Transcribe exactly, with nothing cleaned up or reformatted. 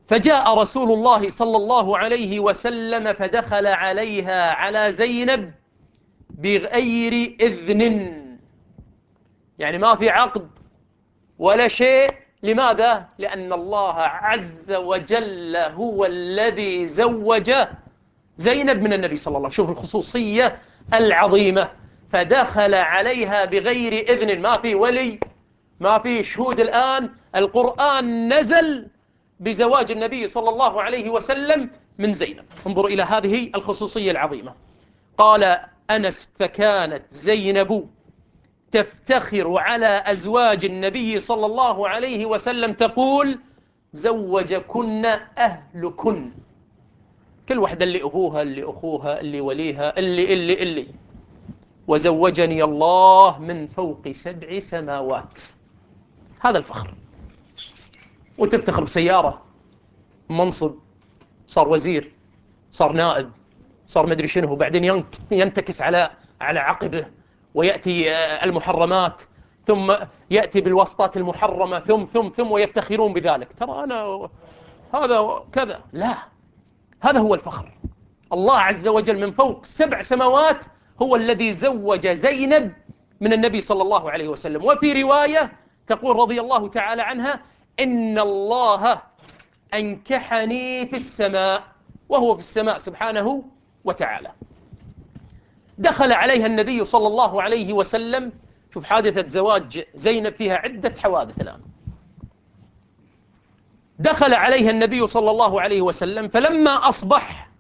فجاء رسول الله صلى الله عليه وسلم فدخل عليها على زينب بغير إذن، يعني ما في عقد ولا شيء. لماذا؟ لأن الله عز وجل هو الذي زوج زينب من النبي صلى الله عليه وسلم. شوف الخصوصية العظيمة. فدخل عليها بغير إذن، ما في ولي، ما في شهود. الآن القرآن نزل بزواج النبي صلى الله عليه وسلم من زينب. انظروا إلى هذه الخصوصية العظيمة. قال أنس: فكانت زينب تفتخر على أزواج النبي صلى الله عليه وسلم تقول: زوجكن أهلكن. كل واحدة اللي أبوها اللي أخوها اللي وليها اللي اللي اللي وزوجني الله من فوق سبع سماوات. هذا الفخر. وتفتخر بسيارة، منصب، صار وزير، صار نائب، صار مدري شنو، وبعدين ينتكس على على عقبه ويأتي المحرمات، ثم يأتي بالوسطات المحرمة، ثم ثم ثم ويفتخرون بذلك. ترى أنا هذا كذا. لا، هذا هو الفخر. الله عز وجل من فوق سبع سماوات هو الذي زوج زينب من النبي صلى الله عليه وسلم. وفي رواية تقول رضي الله تعالى عنها: إن الله أنكحني في السماء، وهو في السماء سبحانه وتعالى. دخل عليها النبي صلى الله عليه وسلم. شوف حادثة زواج زينب فيها عدة حوادث. الآن دخل عليها النبي صلى الله عليه وسلم، فلما أصبح